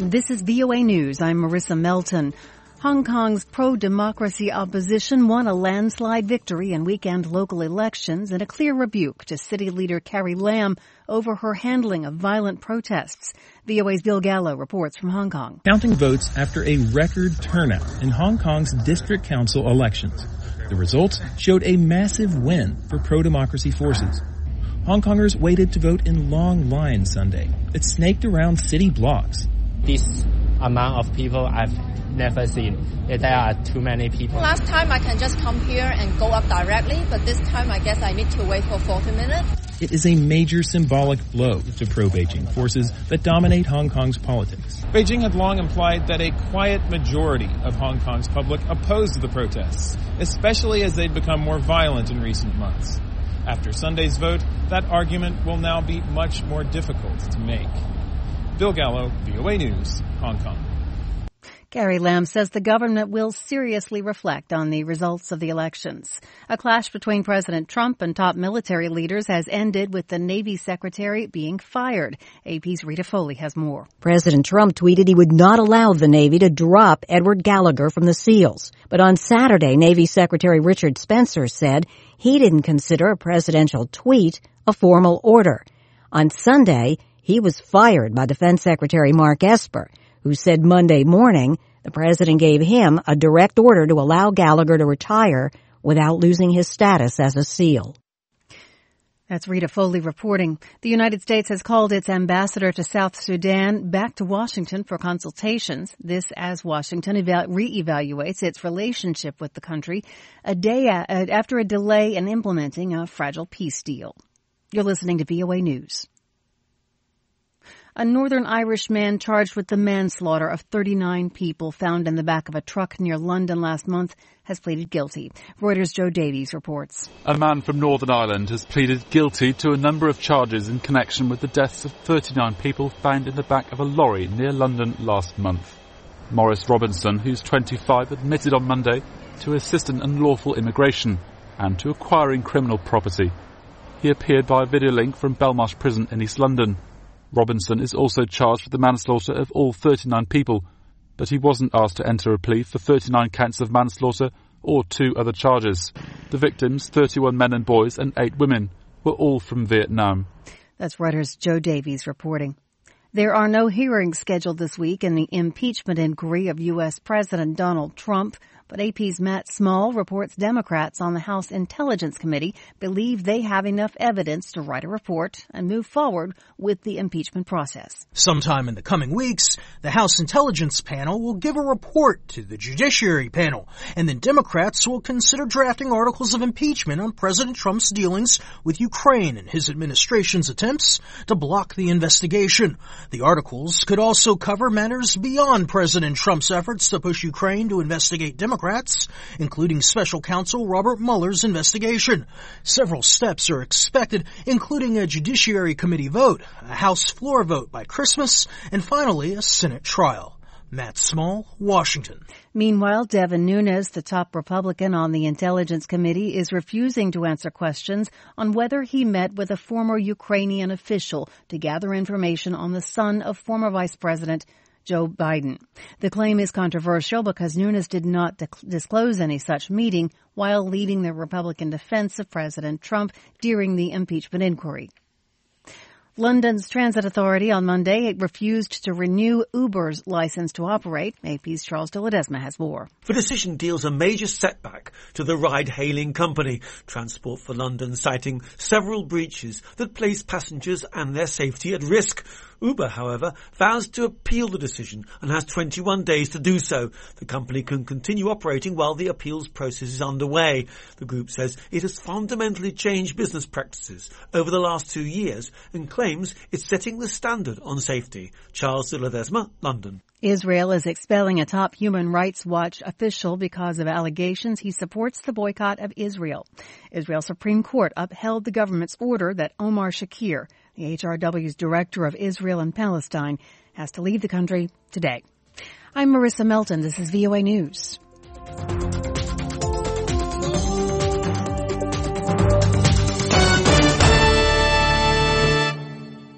This is VOA News. I'm Marissa Melton. Hong Kong's pro-democracy opposition won a landslide victory in weekend local elections in a clear rebuke to city leader Carrie Lam over her handling of violent protests. VOA's Bill Gallo reports from Hong Kong. Counting votes after a record turnout in Hong Kong's district council elections. The results showed a massive win for pro-democracy forces. Hong Kongers waited to vote in long lines Sunday that snaked around city blocks. This amount of people I've never seen. There are too many people. Last time I can just come here and go up directly, but this time I guess I need to wait for 40 minutes. It is a major symbolic blow to pro-Beijing forces that dominate Hong Kong's politics. Beijing had long implied that a quiet majority of Hong Kong's public opposed the protests, especially as they'd become more violent in recent months. After Sunday's vote, that argument will now be much more difficult to make. Bill Gallo, VOA News, Hong Kong. Carrie Lam says the government will seriously reflect on the results of the elections. A clash between President Trump and top military leaders has ended with the Navy Secretary being fired. AP's Rita Foley has more. President Trump tweeted he would not allow the Navy to drop Edward Gallagher from the SEALs. But on Saturday, Navy Secretary Richard Spencer said he didn't consider a presidential tweet a formal order. On Sunday, he was fired by Defense Secretary Mark Esper, who said Monday morning the president gave him a direct order to allow Gallagher to retire without losing his status as a SEAL. That's Rita Foley reporting. The United States has called its ambassador to South Sudan back to Washington for consultations. This as Washington reevaluates its relationship with the country a day after a delay in implementing a fragile peace deal. You're listening to VOA News. A Northern Irish man charged with the manslaughter of 39 people found in the back of a truck near London last month has pleaded guilty. Reuters' Joe Davies reports. A man from Northern Ireland has pleaded guilty to a number of charges in connection with the deaths of 39 people found in the back of a lorry near London last month. Maurice Robinson, who's 25, admitted on Monday to assisting unlawful immigration and to acquiring criminal property. He appeared via video link from Belmarsh Prison in East London. Robinson is also charged with the manslaughter of all 39 people, but he wasn't asked to enter a plea for 39 counts of manslaughter or 2 other charges. The victims, 31 men and boys and 8 women, were all from Vietnam. That's Reuters' Joe Davies reporting. There are no hearings scheduled this week in the impeachment inquiry of U.S. President Donald Trump, but AP's Matt Small reports Democrats on the House Intelligence Committee believe they have enough evidence to write a report and move forward with the impeachment process. Sometime in the coming weeks, the House Intelligence Panel will give a report to the Judiciary Panel, and then Democrats will consider drafting articles of impeachment on President Trump's dealings with Ukraine and his administration's attempts to block the investigation. The articles could also cover matters beyond President Trump's efforts to push Ukraine to investigate Democrats, including Special Counsel Robert Mueller's investigation. Several steps are expected, including a Judiciary Committee vote, a House floor vote by Christmas, and finally a Senate trial. Matt Small, Washington. Meanwhile, Devin Nunes, the top Republican on the Intelligence Committee, is refusing to answer questions on whether he met with a former Ukrainian official to gather information on the son of former Vice President Joe Biden. The claim is controversial because Nunes did not disclose any such meeting while leading the Republican defense of President Trump during the impeachment inquiry. London's Transit Authority on Monday refused to renew Uber's license to operate. AP's Charles de Ledesma has more. The decision deals a major setback to the ride-hailing company, Transport for London, citing several breaches that place passengers and their safety at risk. Uber, however, vows to appeal the decision and has 21 days to do so. The company can continue operating while the appeals process is underway. The group says it has fundamentally changed business practices over the last 2 years and claims it's setting the standard on safety. Charles de Ledesma, London. Israel is expelling a top Human Rights Watch official because of allegations he supports the boycott of Israel. Israel's Supreme Court upheld the government's order that Omar Shakir, the HRW's director of Israel and Palestine, has to leave the country today. I'm Marissa Melton. This is VOA News.